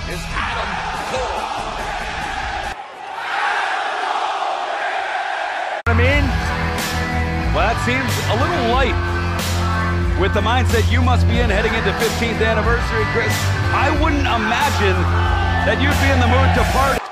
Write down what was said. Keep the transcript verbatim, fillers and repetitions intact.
is Adam Cole. I mean, well, that seems a little light with the mindset you must be in heading into fifteenth anniversary, Chris. I wouldn't imagine that you'd be in the mood to party.